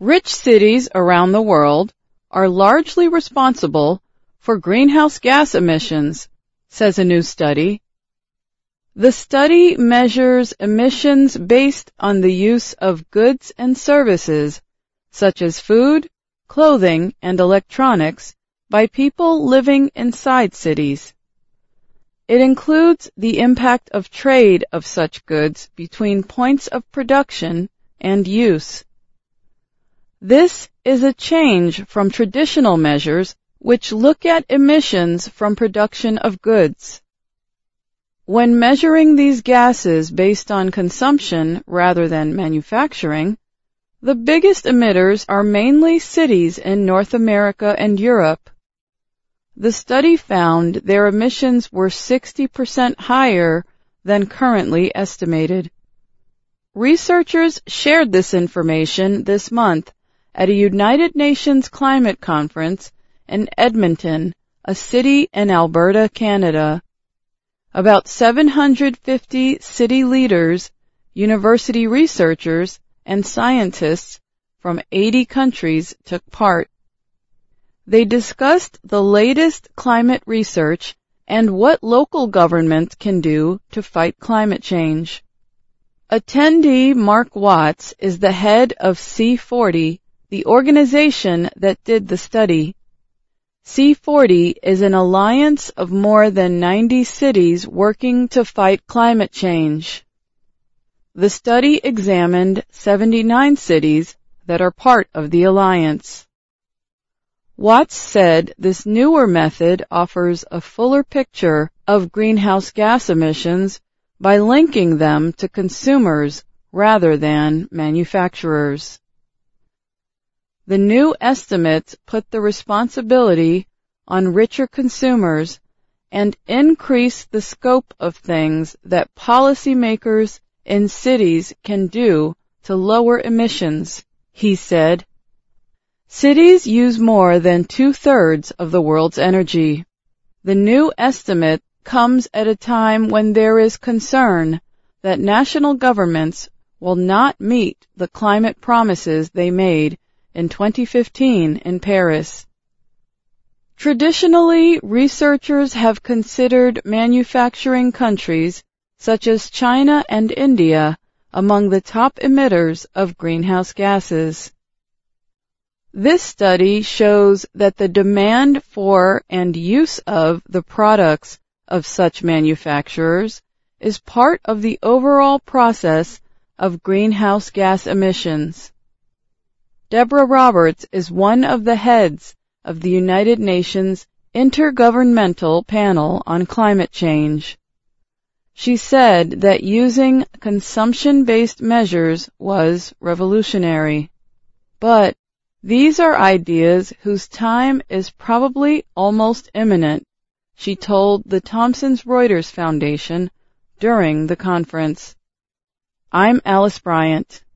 Rich cities around the world are largely responsible for greenhouse gas emissions, says a new study. The study measures emissions based on the use of goods and services, such as food, clothing, and electronics, by people living inside cities. It includes the impact of trade of such goods between points of production and use. This is a change from traditional measures which look at emissions from production of goods. When measuring these gases based on consumption rather than manufacturing, the biggest emitters are mainly cities in North America and Europe. The study found their emissions were 60% higher than currently estimated. Researchers shared this information this month at a United Nations climate conference in Edmonton, a city in Alberta, Canada. About 750 city leaders, university researchers, and scientists from 80 countries took part. They discussed the latest climate research and what local government can do to fight climate change. Attendee Mark Watts is the head of C40, the organization that did the study. C40 is an alliance of more than 90 cities working to fight climate change. The study examined 79 cities that are part of the alliance. Watts said this newer method offers a fuller picture of greenhouse gas emissions by linking them to consumers rather than manufacturers. The new estimates put the responsibility on richer consumers and increase the scope of things that policymakers in cities can do to lower emissions, he said. Cities use more than 2/3 of the world's energy. The new estimate comes at a time when there is concern that national governments will not meet the climate promises they made in 2015 in Paris. Traditionally, researchers have considered manufacturing countries such as China and India among the top emitters of greenhouse gases. This study shows that the demand for and use of the products of such manufacturers is part of the overall process of greenhouse gas emissions. Deborah Roberts is one of the heads of the United Nations Intergovernmental Panel on Climate Change. She said that using consumption-based measures was revolutionary. But these are ideas whose time is probably almost imminent, she told the Thomson Reuters Foundation during the conference. I'm Alice Bryant.